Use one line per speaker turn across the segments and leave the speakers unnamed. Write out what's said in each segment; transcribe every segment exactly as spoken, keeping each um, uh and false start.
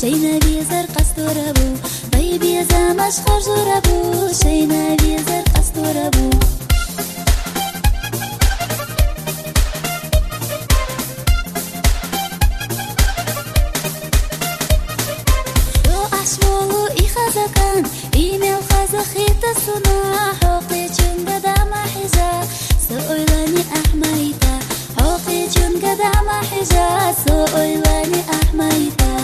شيناوي زر قستوربو طيبي زمش خرجوربو شيناوي زر قستوربو رو أشمولو إخذكان إيميل خزخيت الصناع حقي جنگ دام حجا سؤلاني أحميتا حقي جنگ دام حجا سؤلاني أحميتا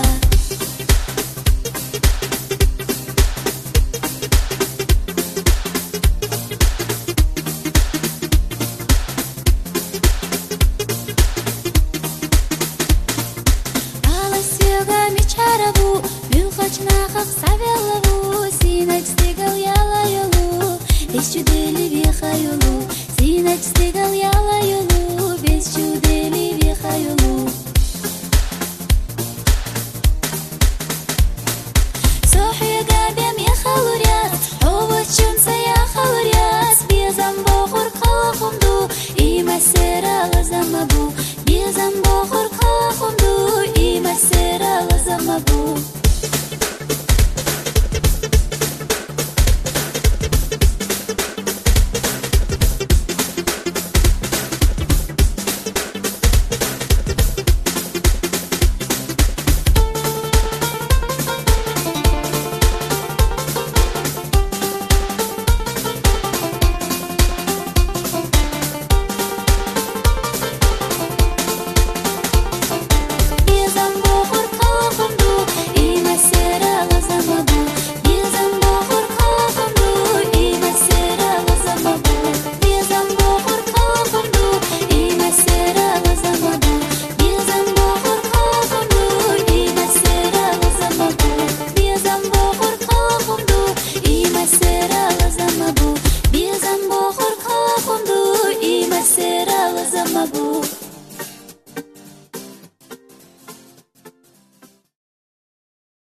ناخذ سبيلو سينك استقل يلا يلو ايش جديلي بيخيلو سينك استقل يلا